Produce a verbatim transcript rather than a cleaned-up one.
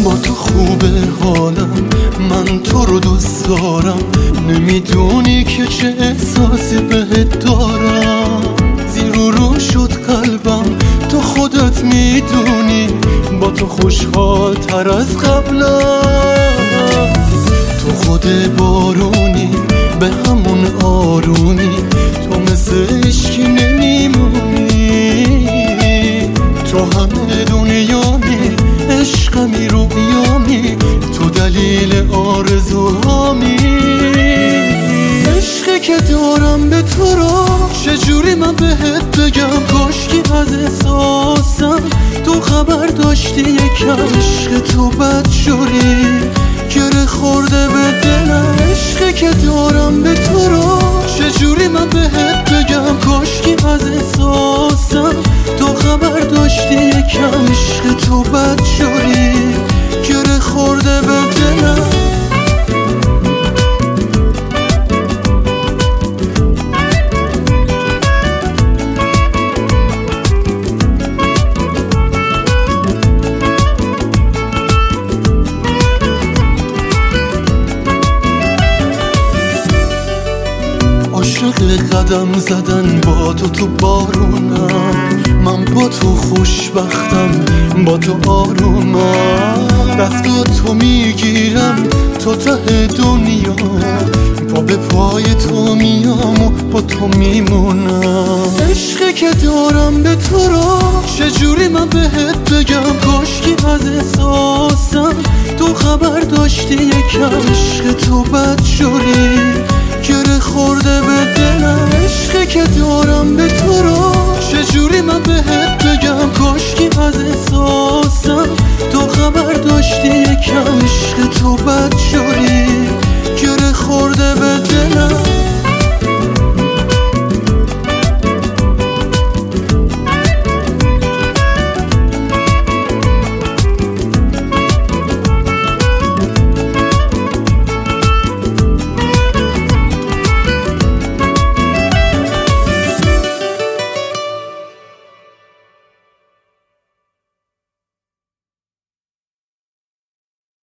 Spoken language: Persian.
با تو خوبه حالم، من تو رو دوست دارم، نمیدونی که چه احساسی بهت دارم. زیر و رو شد قلبم، تو خودت میدونی، با تو خوشحال تر از قبلم. تو خود بارونی، به همون آرومی، تو مثل عشقی نمیمونی. تو همه دنیامی، عشقمی رویامی، تو دلیل آرزوهامی. عشقی که دارم به تو رو چجوری من بهت بگم؟ کاشکی از احساسم تو خبر داشتی یکم. عشق تو بدجوری گره خورده به دلم. عشقی که دارم به تو رو چجوری من بهت بگم؟ کاشکی از احساسم تو خبر داشتی یکم. عشق تو بدجوری گره خورده به دلم. عاشق قدم زدن با تو تو بارونم، من با تو خوشبختم، با تو آرومم. دست تو میگیرم تو ته دنیا، پا به پای تو میام و با تو میمونم. عشقی که دارم به تو رو چجوری من بهت بگم؟ کاشکی از احساسم تو خبر داشتی یکم. عشق تو بدجوری گره خورده به دلم. عشقی که دارم به تو رو چجوری من بهت بگم؟ کاشکی از احساسم تو خبر داشتی یکم. عشق تو بدجوری گره خورده